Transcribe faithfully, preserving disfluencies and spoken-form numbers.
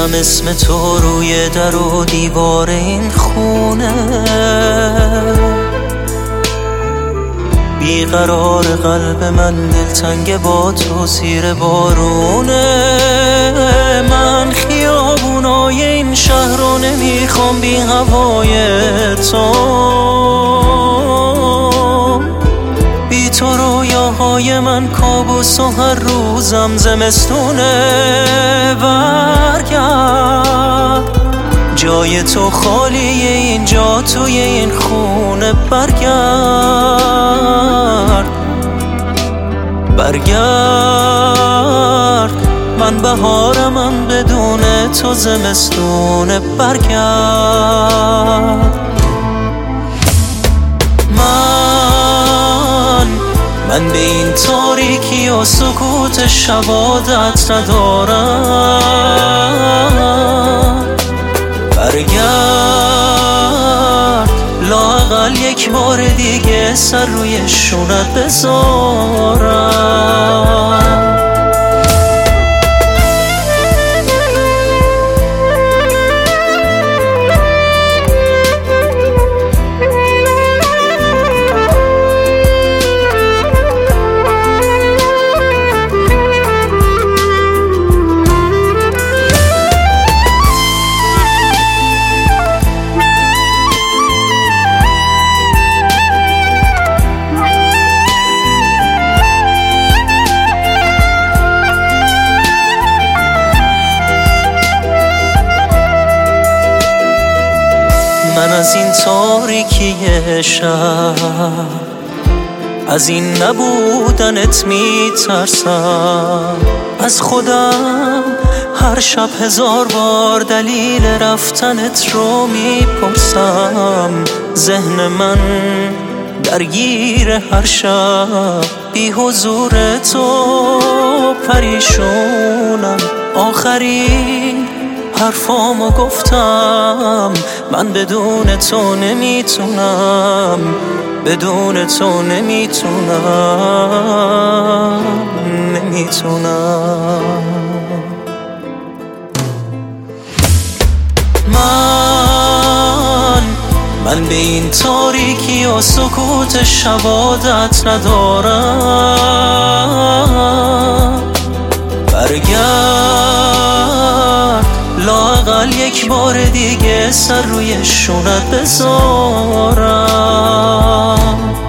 میبینم اسم تو روی در و دیوار این خونه، بیقرار قلب من دلتنگ با تو زیر بارونه. من خیابونای این شهر رو نمیخوام بی هوای تو، بی تو رویاهای من کابوس و هر روزم زمستونه. برگرد جای تو خالیه اینجا توی این خونه، برگرد برگرد من بهارمم بدون تو زمستونه، برگرد. من من به این تاریکی و سکوت شب عادت ندارم، برگرد لااقل یک بار دیگه سر روی شونت بذارم. من از این تاریکی شب، از این نبودنت میترسم، از خودم هر شب هزار بار دلیل رفتنت رو میپرسم. ذهن من درگیر هر شب بی حضور تو، پریشونم آخرین حرفامو گفتم، من بدون تو نمیتونم، بدون تو نمیتونم، نمیتونم. من من به این تاریکی و سکوت شب عادت ندارم، برگرد لااقل یک بار دیگه سر روی شونت بذارم.